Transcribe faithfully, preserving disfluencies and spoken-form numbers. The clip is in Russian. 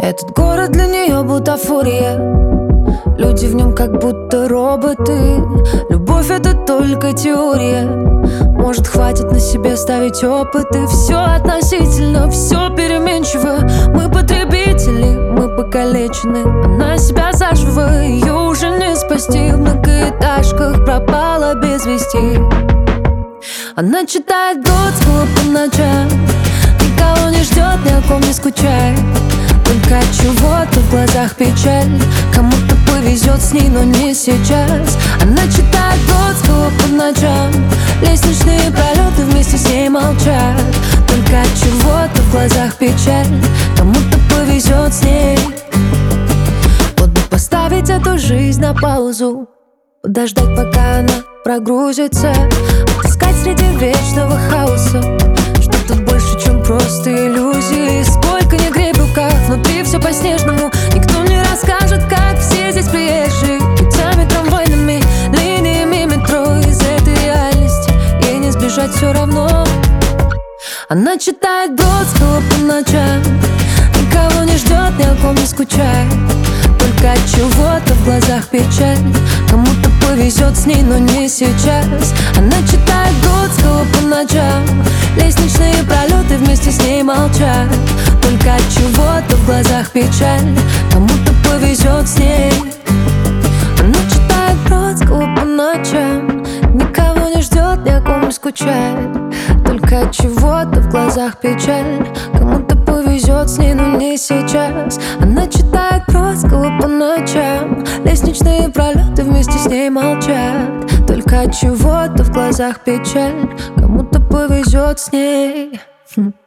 Этот город для нее бутафория. Люди в нем как будто роботы. Любовь — это только теория. Может, хватит на себе ставить опыты. Все относительно, все переменчиво. Мы потребители, мы покалечены. Она себя заживо, ее уже не спасти. В многоэтажках пропала без вести. Она читает Бродского по ночам, никого не ждет, ни о ком не скучает. Только от чего-то в глазах печаль. Кому-то повезет с ней, но не сейчас. Она читает Бродского по ночам, лестничные пролеты вместе с ней молчат. Только от чего-то в глазах печаль. Кому-то повезет с ней. Вот бы поставить эту жизнь на паузу, подождать, пока она прогрузится, отыскать среди вечного хаоса что-то больше, чем просто иллюзии. Сколько ни греб в руках, внутри все по-снежному. Никто не расскажет, как все здесь приезжие. Путями трамвайными, линиями метро. Из этой реальности ей не сбежать все равно. Она читает Бродского по ночам, никого не ждет, ни о ком не скучает. Только от чего-то в глазах печаль. Кому-то повезет с ней, но не сейчас. Она читает Бродского по ночам, лестничные пролеты вместе с ней молчат. Только от чего-то в глазах печаль. Кому-то повезет с ней. Она читает Бродского по ночам, никого не ждет, ни о ком не скучает. Только от чего-то в глазах печаль. Кому-то повезет с ней, но не сейчас. Она читает Бродского по ночам, лестничные пролеты вместе с ней молчат. Только от чего-то в глазах печаль. Кому-то повезет с ней.